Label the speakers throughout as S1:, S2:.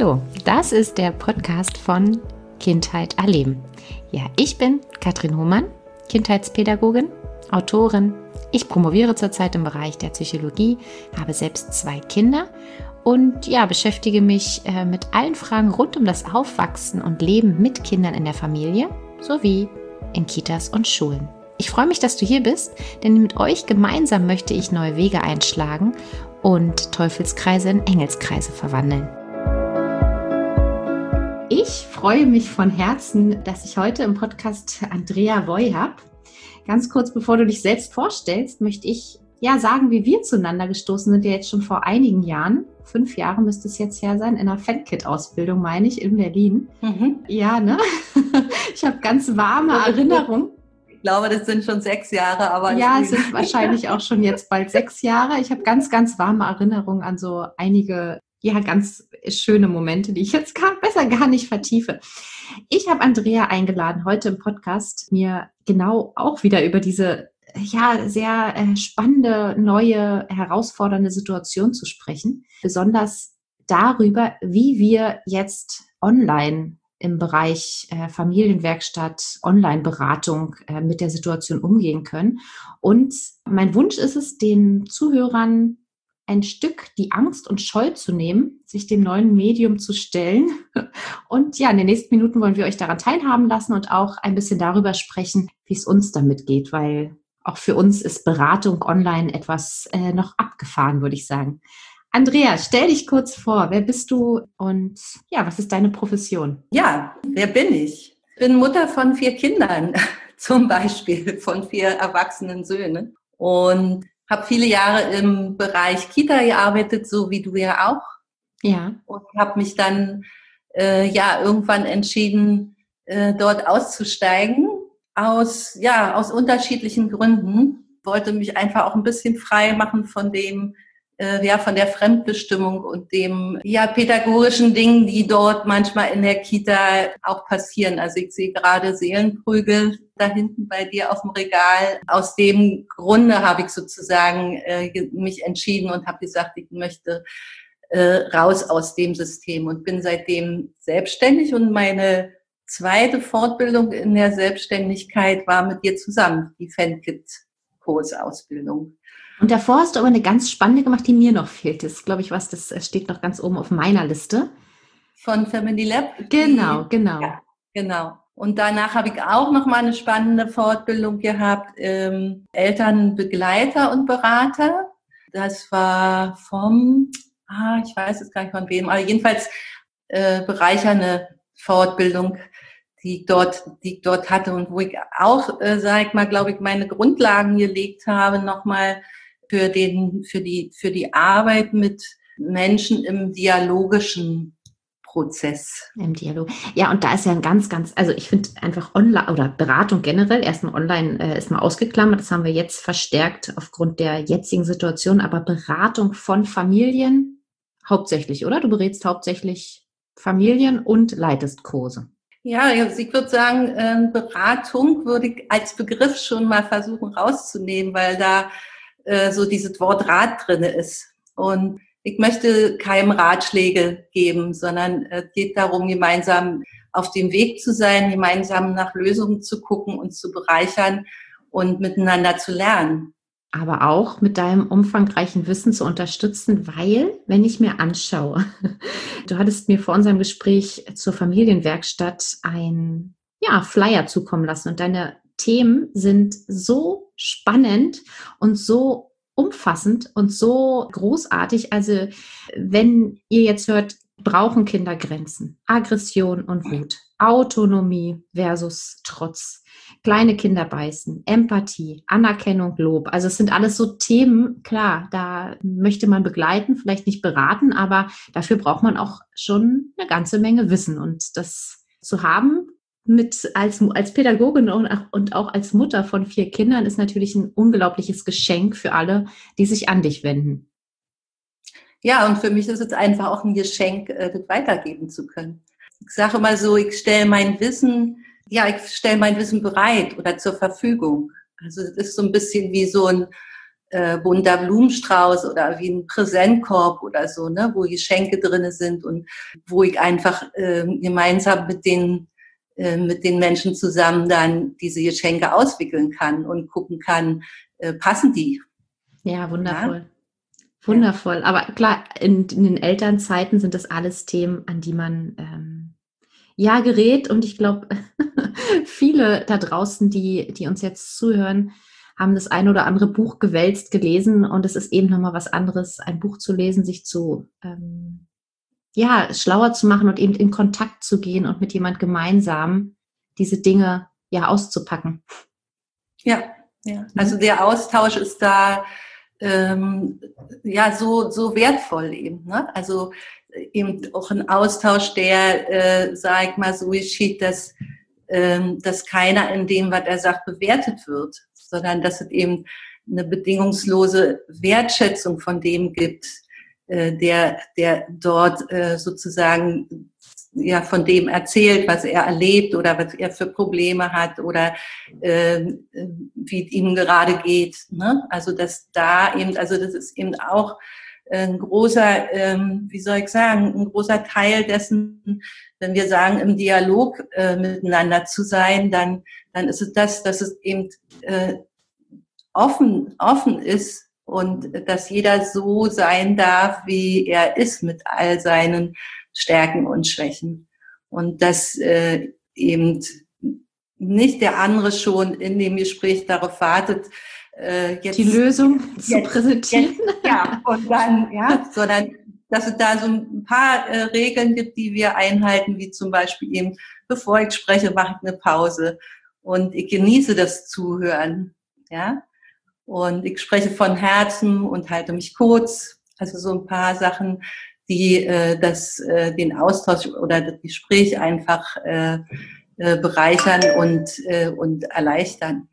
S1: Hallo, das ist der Podcast von Kindheit erleben. Ja, ich bin Katrin Hohmann, Kindheitspädagogin, Autorin. Ich promoviere zurzeit im Bereich der Psychologie, habe selbst 2 Kinder und beschäftige mich mit allen Fragen rund um das Aufwachsen und Leben mit Kindern in der Familie sowie in Kitas und Schulen. Ich freue mich, dass du hier bist, denn mit euch gemeinsam möchte ich neue Wege einschlagen und Teufelskreise in Engelskreise verwandeln. Ich freue mich von Herzen, dass ich heute im Podcast Andrea Voy habe. Ganz kurz, bevor du dich selbst vorstellst, möchte ich sagen, wie wir zueinander gestoßen sind, ja jetzt schon vor einigen Jahren. 5 Jahre müsste es jetzt her sein, in einer Fan-Kit-Ausbildung, meine ich, in Berlin. Ja, ne? Ich habe ganz warme Erinnerungen.
S2: Ich glaube, das sind schon 6 Jahre, aber...
S1: Ja, es sind wahrscheinlich auch schon jetzt bald 6 Jahre. Ich habe ganz, ganz warme Erinnerungen an so einige, ganz schöne Momente, die ich jetzt besser gar nicht vertiefe. Ich habe Andrea eingeladen, heute im Podcast mir genau auch wieder über diese sehr spannende, neue, herausfordernde Situation zu sprechen. Besonders darüber, wie wir jetzt online im Bereich Familienwerkstatt, Online-Beratung mit der Situation umgehen können. Und mein Wunsch ist es, den Zuhörern ein Stück die Angst und Scheu zu nehmen, sich dem neuen Medium zu stellen. Und in den nächsten Minuten wollen wir euch daran teilhaben lassen und auch ein bisschen darüber sprechen, wie es uns damit geht, weil auch für uns ist Beratung online etwas noch abgefahren, würde ich sagen. Andrea, stell dich kurz vor. Wer bist du und was ist deine Profession?
S2: Ja, wer bin ich? Ich bin Mutter von 4 Kindern, zum Beispiel von 4 erwachsenen Söhnen. Und habe viele Jahre im Bereich Kita gearbeitet, so wie du ja auch.
S1: Ja.
S2: Und habe mich dann irgendwann entschieden, dort auszusteigen. Aus unterschiedlichen Gründen. Wollte mich einfach auch ein bisschen frei machen von dem, von der Fremdbestimmung und dem, pädagogischen Dingen, die dort manchmal in der Kita auch passieren. Also ich sehe gerade Seelenprügel da hinten bei dir auf dem Regal. Aus dem Grunde habe ich sozusagen mich entschieden und habe gesagt, ich möchte raus aus dem System und bin seitdem selbstständig und meine zweite Fortbildung in der Selbstständigkeit war mit dir zusammen, die Fan-Kit-Kursausbildung.
S1: Und davor hast du aber eine ganz spannende gemacht, die mir noch fehlt. Das ist, glaube ich, das steht noch ganz oben auf meiner Liste.
S2: Von Family Lab?
S1: Genau.
S2: Ja, genau. Und danach habe ich auch noch mal eine spannende Fortbildung gehabt, Elternbegleiter und Berater. Das war vom, ich weiß jetzt gar nicht von wem, aber jedenfalls bereichernde Fortbildung, die ich dort hatte und wo ich auch, glaube ich, meine Grundlagen gelegt habe, nochmal für die Arbeit mit Menschen im dialogischen Prozess.
S1: Im Dialog. Ja, und da ist ja ein ganz, also ich finde einfach online oder Beratung generell, erstmal online ist mal ausgeklammert, das haben wir jetzt verstärkt aufgrund der jetzigen Situation, aber Beratung von Familien hauptsächlich, oder? Du berätst hauptsächlich Familien und leitest Kurse.
S2: Ja, also ich würde sagen, Beratung würde ich als Begriff schon mal versuchen rauszunehmen, weil da so dieses Wort Rat drinne ist. Und ich möchte keinem Ratschläge geben, sondern es geht darum, gemeinsam auf dem Weg zu sein, gemeinsam nach Lösungen zu gucken und zu bereichern und miteinander zu lernen.
S1: Aber auch mit deinem umfangreichen Wissen zu unterstützen, weil, wenn ich mir anschaue, du hattest mir vor unserem Gespräch zur Familienwerkstatt ein Flyer zukommen lassen und deine Themen sind so spannend und so umfassend und so großartig. Also wenn ihr jetzt hört, brauchen Kinder Grenzen, Aggression und Wut, Autonomie versus Trotz, kleine Kinder beißen, Empathie, Anerkennung, Lob. Also es sind alles so Themen, klar, da möchte man begleiten, vielleicht nicht beraten, aber dafür braucht man auch schon eine ganze Menge Wissen. Und das zu haben als Pädagogin und auch als Mutter von 4 Kindern ist natürlich ein unglaubliches Geschenk für alle, die sich an dich wenden.
S2: Ja, und für mich ist es einfach auch ein Geschenk, das weitergeben zu können. Ich sage immer so, ich stelle mein Wissen bereit oder zur Verfügung. Also es ist so ein bisschen wie so ein bunter Blumenstrauß oder wie ein Präsentkorb oder so, ne, wo Geschenke drinne sind und wo ich einfach gemeinsam mit den Menschen zusammen dann diese Geschenke auswickeln kann und gucken kann, passen die?
S1: Ja, wundervoll.
S2: Ja?
S1: Wundervoll. Ja. Aber klar, in den Elternzeiten sind das alles Themen, an die man gerät. Und ich glaube, viele da draußen, die uns jetzt zuhören, haben das ein oder andere Buch gewälzt gelesen. Und es ist eben nochmal was anderes, ein Buch zu lesen, sich zu schlauer zu machen und eben in Kontakt zu gehen und mit jemand gemeinsam diese Dinge auszupacken.
S2: Ja. Also der Austausch ist da so wertvoll eben. Ne? Also eben auch ein Austausch, der, sag ich mal, so geschieht, dass keiner in dem, was er sagt, bewertet wird, sondern dass es eben eine bedingungslose Wertschätzung von dem gibt, der dort sozusagen von dem erzählt, was er erlebt oder was er für Probleme hat oder wie es ihm gerade geht. Ne? Also das ist eben auch ein großer, ein großer Teil dessen, wenn wir sagen, im Dialog miteinander zu sein, dann ist es das, dass es eben offen ist und dass jeder so sein darf, wie er ist, mit all seinen Stärken und Schwächen. Und dass eben nicht der andere schon in dem Gespräch darauf wartet,
S1: jetzt die Lösung zu präsentieren.
S2: Und dann, sondern dass es da so ein paar Regeln gibt, die wir einhalten, wie zum Beispiel eben, bevor ich spreche, mache ich eine Pause und ich genieße das Zuhören, ja. Und ich spreche von Herzen und halte mich kurz. Also so ein paar Sachen, die den Austausch oder das Gespräch einfach bereichern und erleichtern.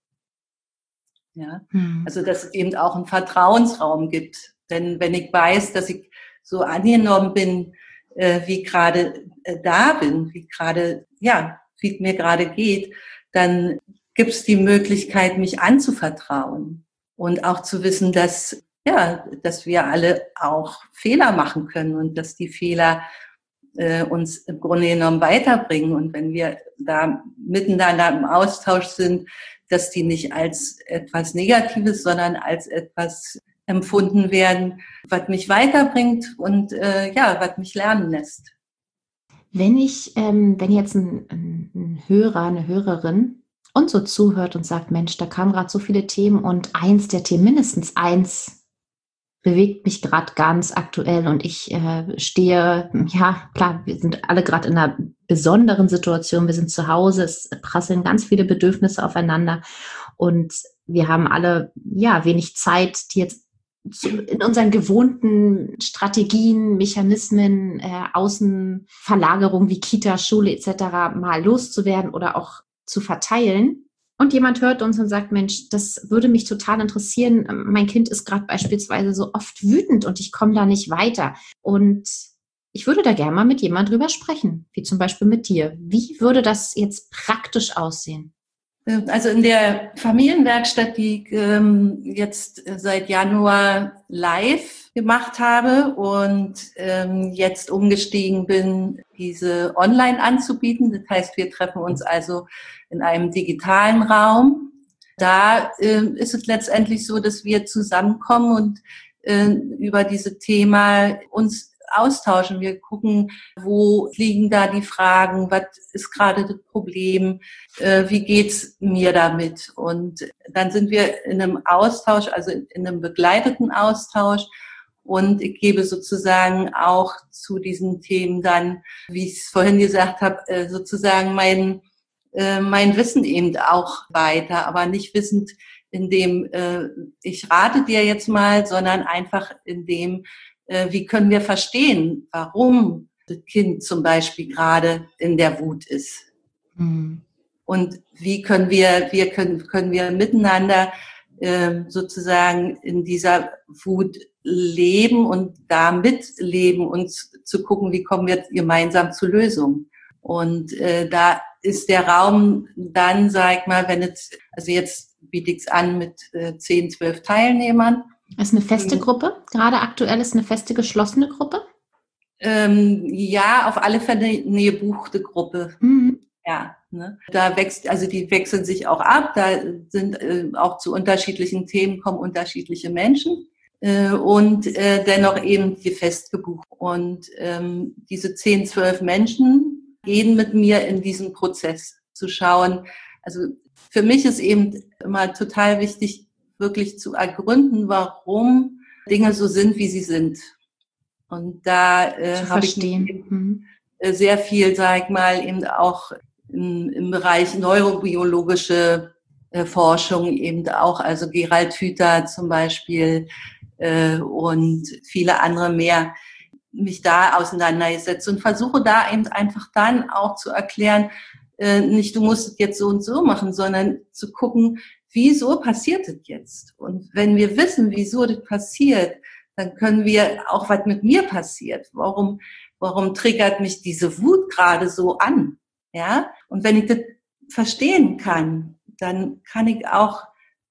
S2: Ja, also dass es eben auch einen Vertrauensraum gibt. Denn wenn ich weiß, dass ich so angenommen bin, wie ich gerade da bin, wie es mir gerade geht, dann gibt es die Möglichkeit, mich anzuvertrauen und auch zu wissen, dass wir alle auch Fehler machen können und dass die Fehler uns im Grunde genommen weiterbringen. Und wenn wir da miteinander im Austausch sind, dass die nicht als etwas Negatives, sondern als etwas empfunden werden, was mich weiterbringt und was mich lernen lässt.
S1: Wenn jetzt ein Hörer, eine Hörerin uns so zuhört und sagt, Mensch, da kamen gerade so viele Themen und eins der Themen, mindestens eins, bewegt mich gerade ganz aktuell und ich stehe, klar, wir sind alle gerade in einer besonderen Situation, wir sind zu Hause, es prasseln ganz viele Bedürfnisse aufeinander und wir haben alle wenig Zeit, die jetzt in unseren gewohnten Strategien, Mechanismen, Außenverlagerung wie Kita, Schule etc. mal loszuwerden oder auch zu verteilen. Und jemand hört uns und sagt, Mensch, das würde mich total interessieren. Mein Kind ist gerade beispielsweise so oft wütend und ich komme da nicht weiter. Und ich würde da gerne mal mit jemand drüber sprechen, wie zum Beispiel mit dir. Wie würde das jetzt praktisch aussehen?
S2: Also in der Familienwerkstatt, die ich jetzt seit Januar live gemacht habe und jetzt umgestiegen bin, diese online anzubieten. Das heißt, wir treffen uns also in einem digitalen Raum. Da ist es letztendlich so, dass wir zusammenkommen und über dieses Thema uns austauschen. Wir gucken, wo liegen da die Fragen, was ist gerade das Problem, wie geht's mir damit? Und dann sind wir in einem Austausch, also in einem begleiteten Austausch. Und ich gebe sozusagen auch zu diesen Themen dann, wie ich es vorhin gesagt habe, sozusagen mein Wissen eben auch weiter, aber nicht wissend, indem ich rate dir jetzt mal, sondern einfach indem wie können wir verstehen, warum das Kind zum Beispiel gerade in der Wut ist? Mhm. Und wie können wir miteinander sozusagen in dieser Wut leben und damit leben und zu gucken, wie kommen wir gemeinsam zu Lösungen? Und da ist der Raum dann, sag ich mal, wenn jetzt biete ich es an mit 10, 12 Teilnehmern.
S1: Ist eine feste Gruppe? Gerade aktuell ist eine feste geschlossene Gruppe?
S2: Ja, auf alle Fälle eine gebuchte Gruppe.
S1: Mhm.
S2: Ja, ne? Die wechseln sich auch ab. Da sind auch zu unterschiedlichen Themen kommen unterschiedliche Menschen und dennoch eben die fest gebucht. Und diese 10, 12 Menschen gehen mit mir in diesen Prozess zu schauen. Also für mich ist eben immer total wichtig, wirklich zu ergründen, warum Dinge so sind, wie sie sind. Und da habe ich sehr viel, sag ich mal, eben auch im Bereich neurobiologische Forschung eben auch, also Gerald Hüther zum Beispiel und viele andere mehr, mich da auseinandergesetzt und versuche da eben einfach dann auch zu erklären, nicht du musst es jetzt so und so machen, sondern zu gucken, wieso passiert das jetzt? Und wenn wir wissen, wieso das passiert, dann können wir auch, was mit mir passiert. Warum triggert mich diese Wut gerade so an? Ja? Und wenn ich das verstehen kann, dann kann ich auch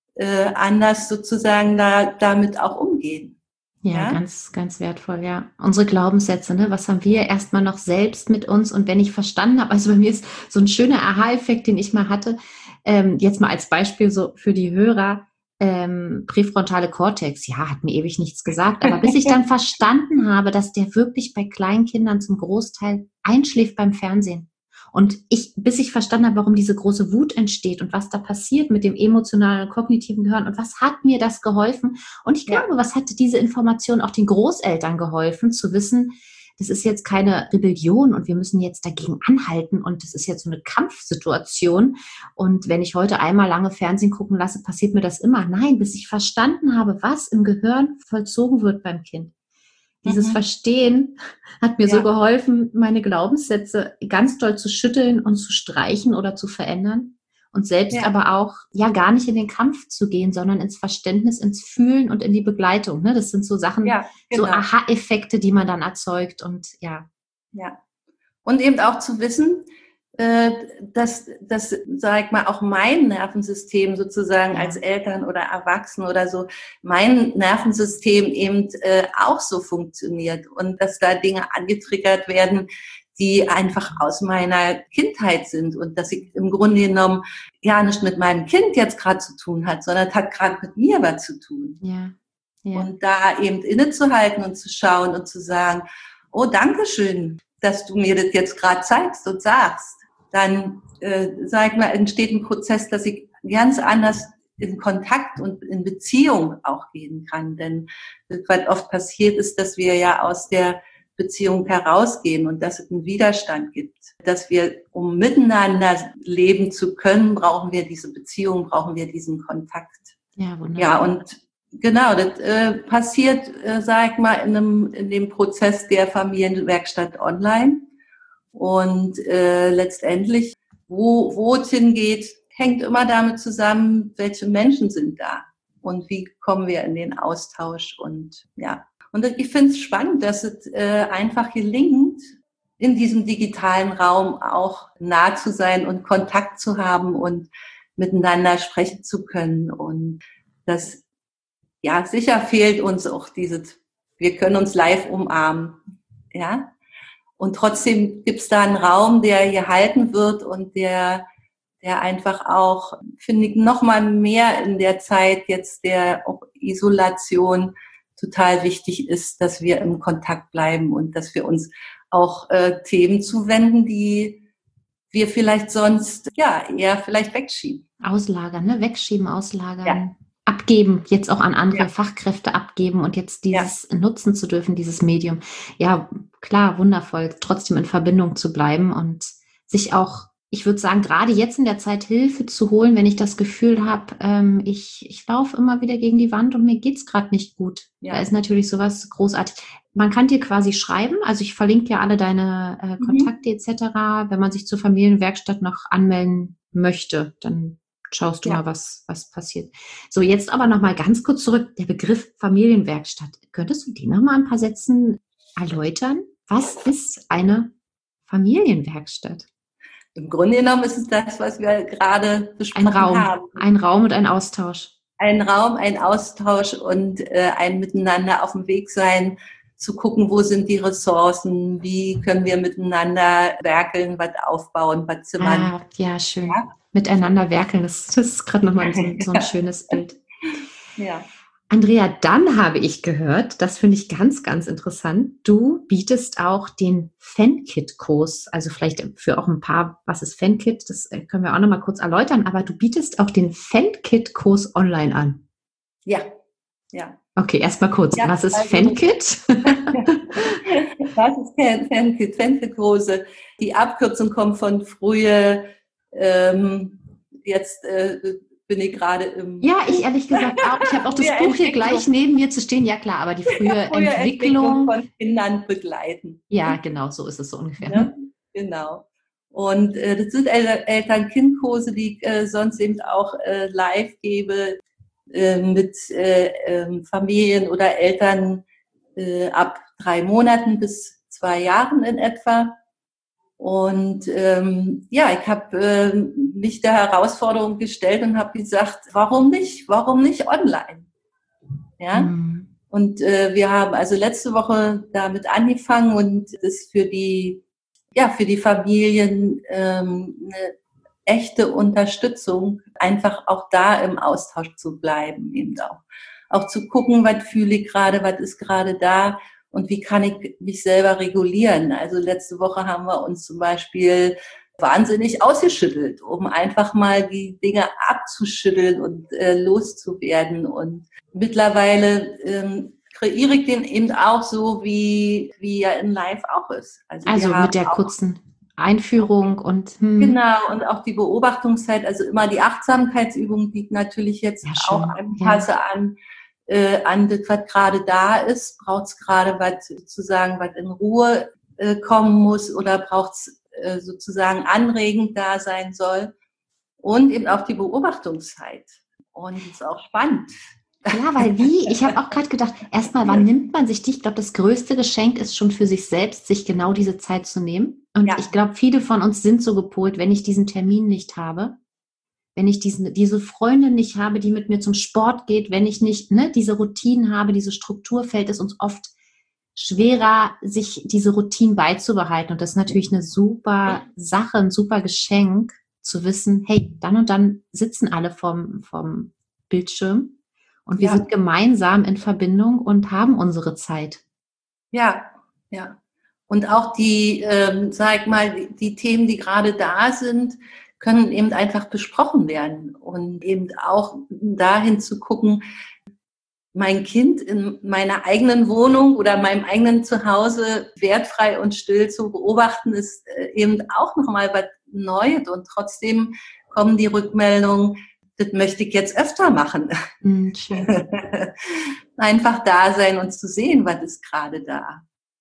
S2: anders sozusagen damit auch umgehen.
S1: Ja, ganz, ganz wertvoll, ja. Unsere Glaubenssätze, ne? Was haben wir erstmal noch selbst mit uns? Und wenn ich verstanden habe, also bei mir ist so ein schöner Aha-Effekt, den ich mal hatte, jetzt mal als Beispiel so für die Hörer, präfrontale Kortex, ja, hat mir ewig nichts gesagt, aber bis ich dann verstanden habe, dass der wirklich bei kleinen Kindern zum Großteil einschläft beim Fernsehen. Und bis ich verstanden habe, warum diese große Wut entsteht und was da passiert mit dem emotionalen und kognitiven Gehirn und was hat mir das geholfen. Und ich glaube, was hatte diese Information auch den Großeltern geholfen, zu wissen, das ist jetzt keine Rebellion und wir müssen jetzt dagegen anhalten und das ist jetzt so eine Kampfsituation. Und wenn ich heute einmal lange Fernsehen gucken lasse, passiert mir das immer. Nein, bis ich verstanden habe, was im Gehirn vollzogen wird beim Kind. Dieses Verstehen hat mir so geholfen, meine Glaubenssätze ganz doll zu schütteln und zu streichen oder zu verändern. Und selbst aber auch, ja, gar nicht in den Kampf zu gehen, sondern ins Verständnis, ins Fühlen und in die Begleitung. Ne? Das sind so Sachen, so Aha-Effekte, die man dann erzeugt. Und ja.
S2: Ja. Und eben auch zu wissen, dass, sag ich mal, auch mein Nervensystem sozusagen als Eltern oder Erwachsene oder so, mein Nervensystem eben auch so funktioniert und dass da Dinge angetriggert werden, die einfach aus meiner Kindheit sind und dass ich im Grunde genommen ja nicht mit meinem Kind jetzt gerade zu tun hat, sondern es hat gerade mit mir was zu tun.
S1: Ja. Ja.
S2: Und da eben innezuhalten und zu schauen und zu sagen, oh, danke schön, dass du mir das jetzt gerade zeigst und sagst. Dann, sag ich mal, entsteht ein Prozess, dass ich ganz anders in Kontakt und in Beziehung auch gehen kann. Denn was oft passiert ist, dass wir ja aus der Beziehung herausgehen und dass es einen Widerstand gibt. Dass wir, um miteinander leben zu können, brauchen wir diese Beziehung, brauchen wir diesen Kontakt.
S1: Ja, wunderbar.
S2: Ja, und genau, das passiert, sag ich mal, in dem Prozess der Familienwerkstatt online. Und letztendlich, wo es hingeht, hängt immer damit zusammen, welche Menschen sind da und wie kommen wir in den Austausch. Und ja, und ich finde es spannend, dass es einfach gelingt, in diesem digitalen Raum auch nah zu sein und Kontakt zu haben und miteinander sprechen zu können. Und das, ja, sicher fehlt uns auch wir können uns live umarmen, ja. Und trotzdem gibt es da einen Raum, der gehalten wird und der einfach auch, finde ich, noch mal mehr in der Zeit jetzt der auch Isolation total wichtig ist, dass wir im Kontakt bleiben und dass wir uns auch Themen zuwenden, die wir vielleicht sonst ja eher vielleicht wegschieben.
S1: Auslagern, ne? Wegschieben, auslagern. Ja. Abgeben, jetzt auch an andere Fachkräfte abgeben und jetzt dieses nutzen zu dürfen, dieses Medium. Ja, klar, wundervoll, trotzdem in Verbindung zu bleiben und sich auch, ich würde sagen, gerade jetzt in der Zeit Hilfe zu holen, wenn ich das Gefühl habe, ich laufe immer wieder gegen die Wand und mir geht's gerade nicht gut. Ja. Da ist natürlich sowas großartig. Man kann dir quasi schreiben, also ich verlinke ja alle deine Kontakte etc., wenn man sich zur Familienwerkstatt noch anmelden möchte, dann schaust du mal, was passiert. So, jetzt aber noch mal ganz kurz zurück. Der Begriff Familienwerkstatt. Könntest du den noch mal ein paar Sätzen erläutern? Was ist eine Familienwerkstatt?
S2: Im Grunde genommen ist es das, was wir gerade besprochen haben.
S1: Ein Raum und ein Austausch.
S2: Ein Raum, ein Austausch und ein Miteinander auf dem Weg sein, zu gucken, wo sind die Ressourcen, wie können wir miteinander werkeln, was aufbauen, was zimmern.
S1: Ah, ja, schön. Ja? Miteinander werkeln, das ist gerade nochmal so ein schönes Bild.
S2: Ja.
S1: Andrea, dann habe ich gehört, das finde ich ganz, ganz interessant, du bietest auch den Fankit-Kurs, also vielleicht für auch ein paar, was ist Fankit, das können wir auch nochmal kurz erläutern, aber du bietest auch den Fankit-Kurs online an.
S2: Ja, ja.
S1: Okay, erstmal kurz, ja, was ist also, Fankit?
S2: Was ist Fankit? Fankit-Kurse, die Abkürzung kommt von frühe, jetzt bin ich gerade im...
S1: Ja, ich ehrlich gesagt auch. Ich habe auch das Buch hier gleich neben mir zu stehen. Ja klar, aber die frühe Entwicklung
S2: von Kindern begleiten.
S1: Ja, genau, so ist es so ungefähr.
S2: Ja, genau. Und das sind Eltern-Kind-Kurse, die ich sonst eben auch live gebe mit Familien oder Eltern ab 3 Monaten bis 2 Jahren in etwa. Und ja, ich habe mich der Herausforderung gestellt und habe gesagt, warum nicht online? Ja. Mhm. Und wir haben also letzte Woche damit angefangen und das für die Familien eine echte Unterstützung, einfach auch da im Austausch zu bleiben, eben auch zu gucken, was fühle ich gerade, was ist gerade da. Und wie kann ich mich selber regulieren? Also letzte Woche haben wir uns zum Beispiel wahnsinnig ausgeschüttelt, um einfach mal die Dinge abzuschütteln und loszuwerden. Und mittlerweile kreiere ich den eben auch so, wie er in Live auch ist.
S1: Also mit der kurzen Einführung und...
S2: Genau, und auch die Beobachtungszeit, also immer die Achtsamkeitsübung, die ich natürlich jetzt auch anpasse an das, was gerade da ist. Braucht es gerade was sozusagen, was in Ruhe kommen muss oder braucht es sozusagen anregend da sein soll. Und eben auch die Beobachtungszeit. Und das ist auch spannend.
S1: Ja, weil ich habe auch gerade gedacht, erstmal, wann nimmt man sich die? Ich glaube, das größte Geschenk ist schon für sich selbst, sich genau diese Zeit zu nehmen. Und ich glaube, viele von uns sind so gepolt, wenn ich diesen Termin nicht habe, wenn ich diese Freundin nicht habe, die mit mir zum Sport geht, wenn ich nicht diese Routinen habe, diese Struktur, fällt es uns oft schwerer, sich diese Routinen beizubehalten. Und das ist natürlich eine super Sache, ein super Geschenk, zu wissen, hey, dann und dann sitzen alle vom Bildschirm und wir sind gemeinsam in Verbindung und haben unsere Zeit.
S2: Ja, ja. Und auch die, sag mal, die Themen, die gerade da sind, können eben einfach besprochen werden und eben auch dahin zu gucken, mein Kind in meiner eigenen Wohnung oder meinem eigenen Zuhause wertfrei und still zu beobachten, ist eben auch nochmal was Neues und trotzdem kommen die Rückmeldungen, das möchte ich jetzt öfter machen.
S1: Schön.
S2: Einfach da sein und zu sehen, was ist gerade da.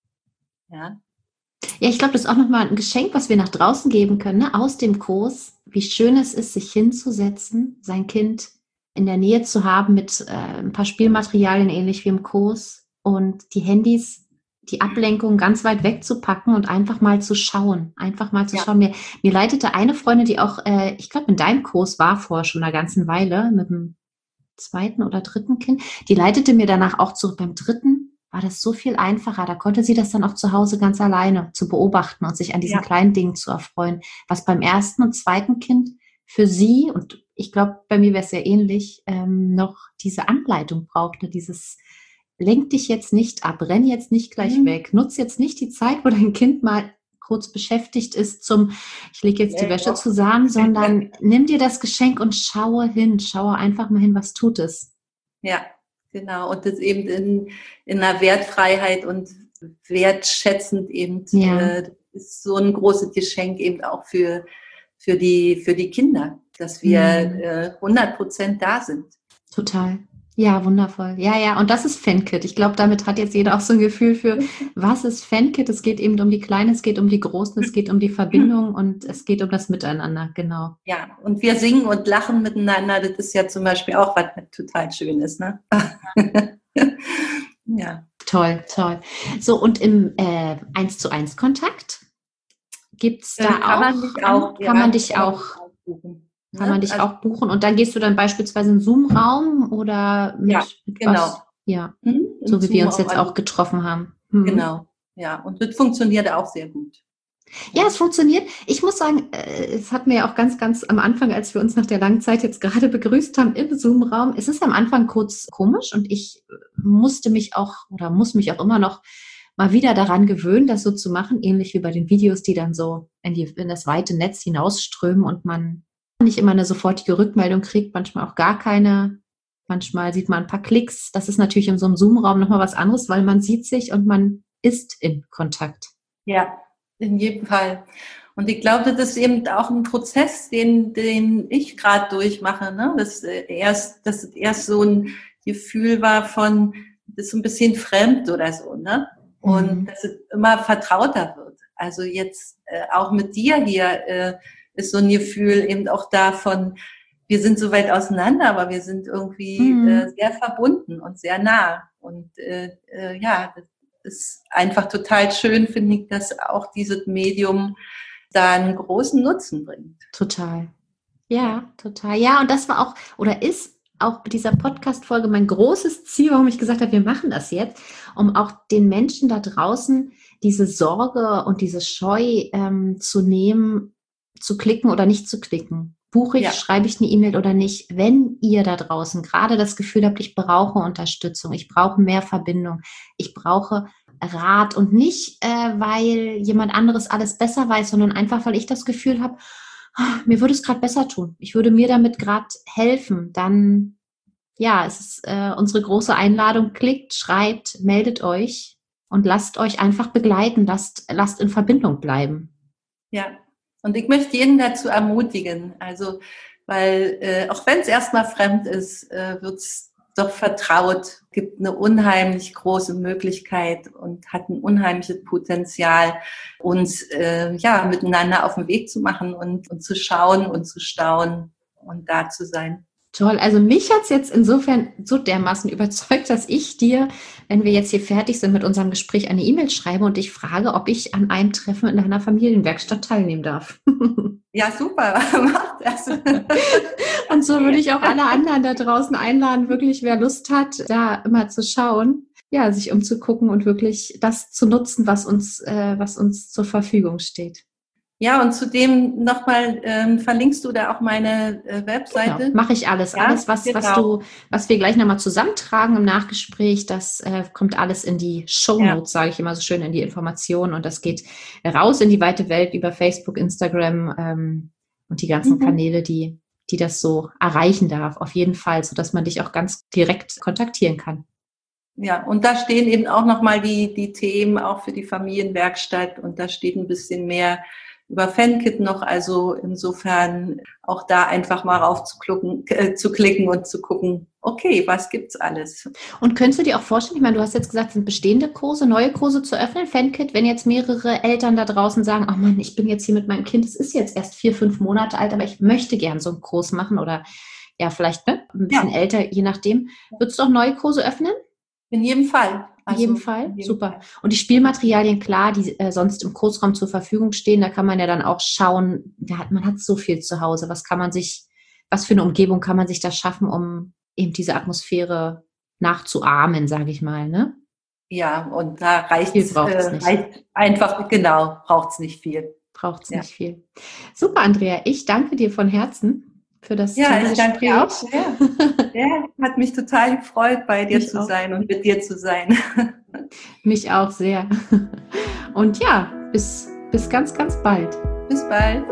S2: Ja.
S1: Ja, ich glaube, das ist auch nochmal ein Geschenk, was wir nach draußen geben können, aus dem Kurs, wie schön es ist, sich hinzusetzen, sein Kind in der Nähe zu haben mit ein paar Spielmaterialien, ähnlich wie im Kurs, und die Handys, die Ablenkung ganz weit wegzupacken und einfach mal zu schauen. Mir leitete eine Freundin, die auch, ich glaube, in deinem Kurs war vor schon einer ganzen Weile, mit dem 2. oder 3. Kind, die leitete mir danach auch zurück. Beim 3. war das so viel einfacher. Da konnte sie das dann auch zu Hause ganz alleine zu beobachten und sich an diesen kleinen Dingen zu erfreuen. Was beim 1. und 2. Kind für sie, und ich glaube, bei mir wäre es sehr ähnlich, noch diese Anleitung brauchte, dieses lenk dich jetzt nicht ab, renn jetzt nicht gleich weg, nutz jetzt nicht die Zeit, wo dein Kind mal kurz beschäftigt ist ich lege jetzt die Wäsche zusammen, sondern nimm dir das Geschenk und schaue einfach mal hin, was tut es.
S2: Ja, genau, und das eben in einer Wertfreiheit und wertschätzend eben, das ist so ein großes Geschenk eben auch für die Kinder, dass wir 100% da sind.
S1: Total. Ja, wundervoll. Ja, und das ist Fankit. Ich glaube, damit hat jetzt jeder auch so ein Gefühl für, was ist Fankit? Es geht eben um die Kleinen, es geht um die Großen, es geht um die Verbindung und es geht um das Miteinander, genau.
S2: Ja, und wir singen und lachen miteinander. Das ist ja zum Beispiel auch was total schön ist, ne?
S1: Ja. Toll. So, und im 1:1 Kontakt Gibt's da
S2: kann
S1: auch?
S2: man dich auch,
S1: kann man dich auch
S2: buchen.
S1: Kann man dich auch buchen? Und dann gehst du dann beispielsweise in einen Zoom-Raum oder mit
S2: genau.
S1: was? Ja,
S2: Im
S1: so wie wir uns
S2: Zoom
S1: jetzt auch getroffen haben.
S2: Genau, ja. Und das funktioniert auch sehr gut.
S1: Ja, es funktioniert. Ich muss sagen, es hat mir ja auch ganz, ganz am Anfang, als wir uns nach der langen Zeit jetzt gerade begrüßt haben im Zoom-Raum, es ist am Anfang kurz komisch und ich muss mich auch immer noch mal wieder daran gewöhnen, das so zu machen, ähnlich wie bei den Videos, die dann so in das weite Netz hinausströmen und man nicht immer eine sofortige Rückmeldung kriegt, manchmal auch gar keine. Manchmal sieht man ein paar Klicks. Das ist natürlich in so einem Zoom-Raum nochmal was anderes, weil man sieht sich und man ist in Kontakt.
S2: Ja, in jedem Fall. Und ich glaube, das ist eben auch ein Prozess, den ich gerade durchmache, ne? Dass es erst so ein Gefühl war von, das ist so ein bisschen fremd oder so, ne? Und dass es immer vertrauter wird. Also jetzt auch mit dir hier ist so ein Gefühl eben auch davon, wir sind so weit auseinander, aber wir sind irgendwie sehr verbunden und sehr nah. Und das ist einfach total schön, finde ich, dass auch dieses Medium da einen großen Nutzen bringt.
S1: Total. Ja, total. Ja, und das war auch oder ist auch mit dieser Podcast-Folge mein großes Ziel, warum ich gesagt habe, wir machen das jetzt, um auch den Menschen da draußen diese Sorge und diese Scheu zu nehmen, zu klicken oder nicht zu klicken. Buche ich, schreibe ich eine E-Mail oder nicht? Wenn ihr da draußen gerade das Gefühl habt, ich brauche Unterstützung, ich brauche mehr Verbindung, ich brauche Rat und nicht, weil jemand anderes alles besser weiß, sondern einfach, weil ich das Gefühl habe, mir würde es gerade besser tun. Ich würde mir damit gerade helfen. Dann, ja, es ist unsere große Einladung. Klickt, schreibt, meldet euch und lasst euch einfach begleiten. Lasst in Verbindung bleiben.
S2: Ja, und ich möchte jeden dazu ermutigen. Also, weil auch wenn es erstmal fremd ist, wird es doch vertraut, gibt eine unheimlich große Möglichkeit und hat ein unheimliches Potenzial, uns miteinander auf den Weg zu machen und zu schauen und zu staunen und da zu sein.
S1: Toll, also mich hat es jetzt insofern so dermaßen überzeugt, dass ich dir, wenn wir jetzt hier fertig sind mit unserem Gespräch, eine E-Mail schreibe und dich frage, ob ich an einem Treffen in deiner Familienwerkstatt teilnehmen darf.
S2: Ja, super, mach das.
S1: Und so würde ich auch alle anderen da draußen einladen, wirklich, wer Lust hat, da immer zu schauen, ja, sich umzugucken und wirklich das zu nutzen, was uns zur Verfügung steht.
S2: Ja, und zudem nochmal verlinkst du da auch meine Webseite?
S1: Genau, mache ich alles. Ja, alles, was wir gleich nochmal zusammentragen im Nachgespräch, das kommt alles in die Shownotes, sage ich immer so schön, in die Informationen. Und das geht raus in die weite Welt über Facebook, Instagram und die ganzen Kanäle, die das so erreichen darf. Auf jeden Fall, sodass man dich auch ganz direkt kontaktieren kann.
S2: Ja, und da stehen eben auch nochmal die Themen auch für die Familienwerkstatt und da steht ein bisschen mehr über Fankit noch, also insofern auch da einfach mal rauf zu klicken und zu gucken, okay, was gibt's alles?
S1: Und könntest du dir auch vorstellen, ich meine, du hast jetzt gesagt, sind bestehende Kurse, neue Kurse zu öffnen, Fankit, wenn jetzt mehrere Eltern da draußen sagen, oh Mann, ich bin jetzt hier mit meinem Kind, es ist jetzt erst 4-5 Monate alt, aber ich möchte gern so einen Kurs machen oder ja, vielleicht ein bisschen älter, je nachdem. Würdest du auch neue Kurse öffnen?
S2: In jedem Fall.
S1: In jedem Fall? Super. Und die Spielmaterialien, klar, die sonst im Kursraum zur Verfügung stehen, da kann man ja dann auch schauen, man hat so viel zu Hause, was für eine Umgebung kann man sich da schaffen, um eben diese Atmosphäre nachzuahmen, sage ich mal, ne?
S2: Ja, und da reicht einfach, genau, braucht's nicht viel.
S1: Braucht's nicht viel. Super, Andrea, ich danke dir von Herzen für das tolle Gespräch.
S2: Danke dir auch sehr. Ja, hat mich total gefreut, bei dir zu sein und mit dir zu sein.
S1: Mich auch sehr. Und ja, bis ganz, ganz bald.
S2: Bis bald.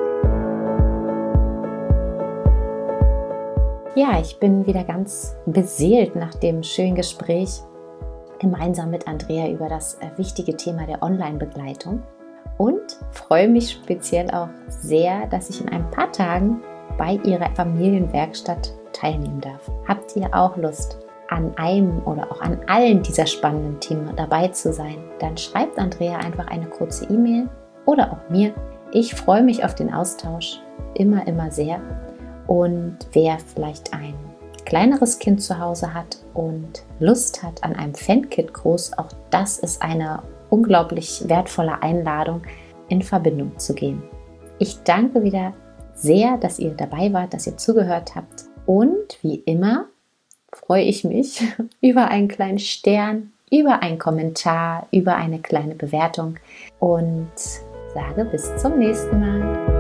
S3: Ja, ich bin wieder ganz beseelt nach dem schönen Gespräch gemeinsam mit Andrea über das wichtige Thema der Online-Begleitung und freue mich speziell auch sehr, dass ich in ein paar Tagen bei ihrer Familienwerkstatt teilnehmen darf. Habt ihr auch Lust, an einem oder auch an allen dieser spannenden Themen dabei zu sein? Dann schreibt Andrea einfach eine kurze E-Mail oder auch mir. Ich freue mich auf den Austausch immer, immer sehr. Und wer vielleicht ein kleineres Kind zu Hause hat und Lust hat an einem Fankit-Kurs, auch das ist eine unglaublich wertvolle Einladung. in Verbindung zu gehen. Ich danke wieder sehr, dass ihr dabei wart, dass ihr zugehört habt. Und wie immer freue ich mich über einen kleinen Stern, über einen Kommentar, über eine kleine Bewertung und sage bis zum nächsten Mal.